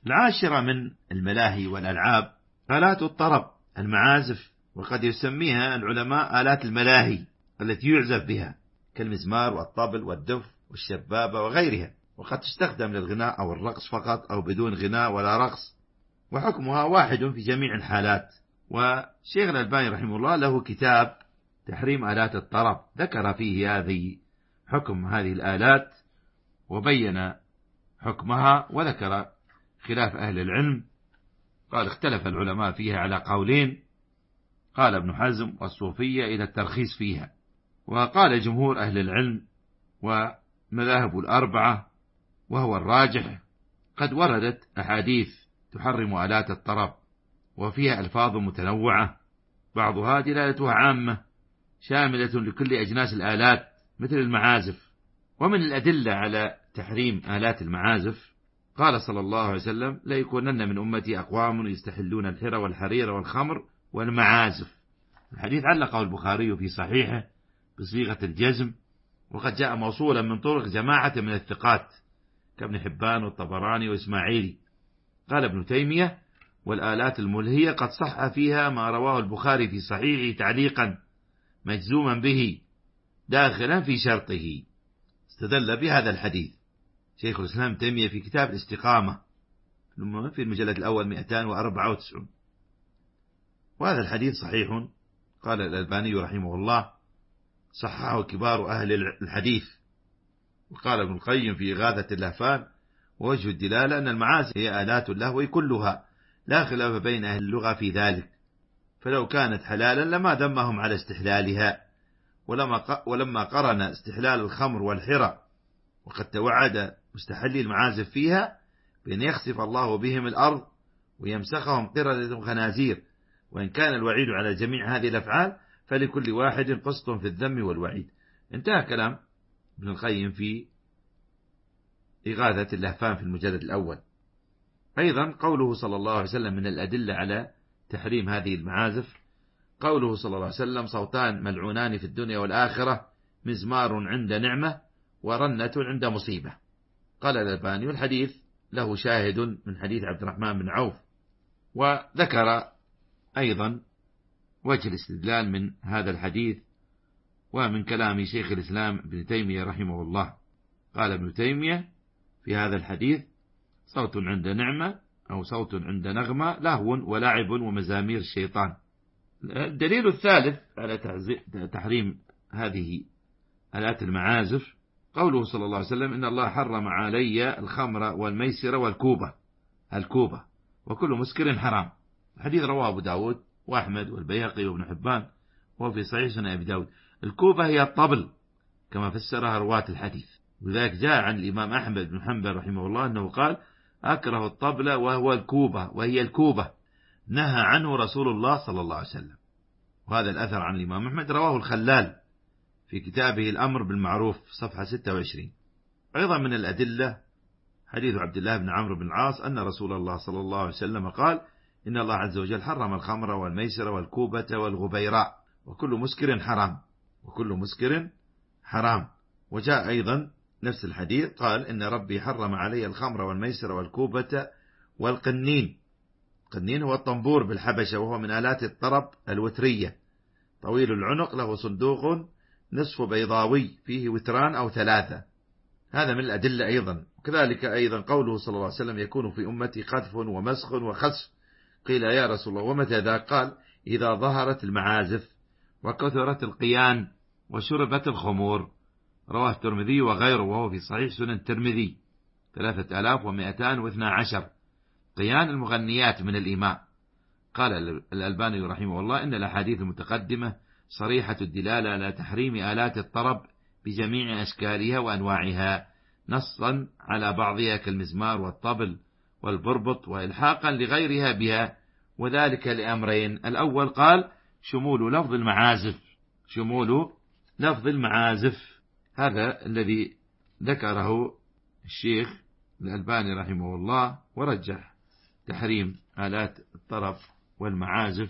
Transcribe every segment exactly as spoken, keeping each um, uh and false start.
العاشرة من الملاهي والألعاب آلات الطرب المعازف، وقد يسميها العلماء آلات الملاهي التي يعزف بها كالمزمار والطبل والدف والشبابة وغيرها، وقد تستخدم للغناء أو الرقص فقط أو بدون غناء ولا رقص، وحكمها واحد في جميع الحالات. وشيخ الألباني رحمه الله له كتاب تحريم آلات الطرب ذكر فيه هذه حكم هذه الآلات وبين حكمها، وذكر خلاف أهل العلم. قال اختلف العلماء فيها على قولين، قال ابن حزم والصوفية إلى الترخيص فيها، وقال جمهور أهل العلم ومذاهب الأربعة وهو الراجح قد وردت أحاديث تحرم آلات الطرب وفيها ألفاظ متنوعة، بعضها دلالتها عامة شاملة لكل أجناس الآلات مثل المعازف. ومن الأدلة على تحريم آلات المعازف قال صلى الله عليه وسلم: لا يكونن من أمتي أقوام يستحلون الحر والحرير والخمر والمعازف. الحديث علقه البخاري في صحيحه بصيغة الجزم، وقد جاء موصولا من طرق جماعة من الثقات كابن حبان والطبراني وإسماعيلي. قال ابن تيمية: والآلات الملهية قد صح فيها ما رواه البخاري في صحيحه تعليقا مجزوما به داخلا في شرطه. استدل بهذا الحديث شيخ الإسلام تيمية في كتاب الاستقامة في المجلد الأول مئتين وأربعة وتسعين، وهذا الحديث صحيح. قال الألباني رحمه الله: صححه كبار أهل الحديث. وقال ابن القيم في إغاثة اللهفان: ووجه الدلالة أن المعازف هي آلات اللهو كلها، لا خلاف بين أهل اللغة في ذلك، فلو كانت حلالا لما ذمهم على استحلالها. ولما ولما قرن استحلال الخمر والحرى، وقد توعد مستحلي المعازف فيها بأن يخسف الله بهم الأرض ويمسخهم قردة خنازير. وإن كان الوعيد على جميع هذه الأفعال فلكل واحد قسط في الذم والوعيد. انتهى كلام ابن القيم في إغاثة اللهفان في المجلد الأول. أيضا قوله صلى الله عليه وسلم من الأدلة على تحريم هذه المعازف قوله صلى الله عليه وسلم: صوتان ملعونان في الدنيا والآخرة، مزمار عند نعمة ورنة عند مصيبة. قال الألباني: والحديث له شاهد من حديث عبد الرحمن بن عوف. وذكر أيضا وجه الاستدلال من هذا الحديث ومن كلام شيخ الإسلام ابن تيمية رحمه الله. قال ابن تيمية في هذا الحديث: صوت عند نعمة أو صوت عند نغمة لهو ولعب ومزامير الشيطان. الدليل الثالث على تحريم هذه آلات المعازف قوله صلى الله عليه وسلم: إن الله حرم علي الخمر والميسر والكوبة الكوبة وكل مسكر حرام. الحديث رواه أبو داود وأحمد والبيهقي وابن حبان وهو في صحيح سنن أبي داود. الكوبة هي الطبل كما فسرها رواة الحديث، وذلك جاء عن الإمام أحمد بن حنبل رحمه الله أنه قال: أكره الطبل وهو الكوبة وهي الكوبة، نهى عنه رسول الله صلى الله عليه وسلم. وهذا الأثر عن الإمام أحمد رواه الخلال في كتابه الأمر بالمعروف صفحة ستة وعشرين. أيضا من الأدلة حديث عبد الله بن عمرو بن العاص أن رسول الله صلى الله عليه وسلم قال: إن الله عز وجل حرم الخمر والميسر والكوبة والغبيراء وكل مسكر حرام وكل مسكر حرام. وجاء أيضا نفس الحديث قال: إن ربي حرم علي الخمر والميسر والكوبة والقنين. القنين هو الطنبور بالحبشة، وهو من آلات الطرب الوترية، طويل العنق، له صندوق نصف بيضاوي فيه وتران أو ثلاثة. هذا من الأدلة أيضا. وكذلك أيضا قوله صلى الله عليه وسلم: يكون في أمتي قذف ومسخ وخسف. قيل: يا رسول الله ومتى ذا؟ قال: إذا ظهرت المعازف وكثرت القيان وشربت الخمور. رواه الترمذي وغيره وهو في صحيح سنن الترمذي ثلاثة آلاف ومئتان واثنى عشر. قيان المغنيات من الإيماء. قال الألباني رحمه الله: إن الأحاديث المتقدمة صريحة الدلالة على تحريم آلات الطرب بجميع أشكالها وأنواعها، نصا على بعضها كالمزمار والطبل والبربط، وإلحاقا لغيرها بها، وذلك لأمرين: الأول قال شمول لفظ المعازف شمول لفظ المعازف هذا الذي ذكره الشيخ الألباني رحمه الله، ورجح تحريم آلات الطرب والمعازف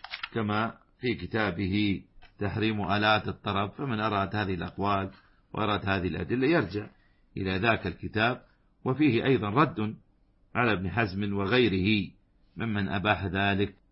كما في كتابه تحريم آلات الطرب. فمن أراد هذه الأقوال وأراد هذه الأدلة يرجع إلى ذاك الكتاب، وفيه أيضا رد على ابن حزم وغيره ممن أباح ذلك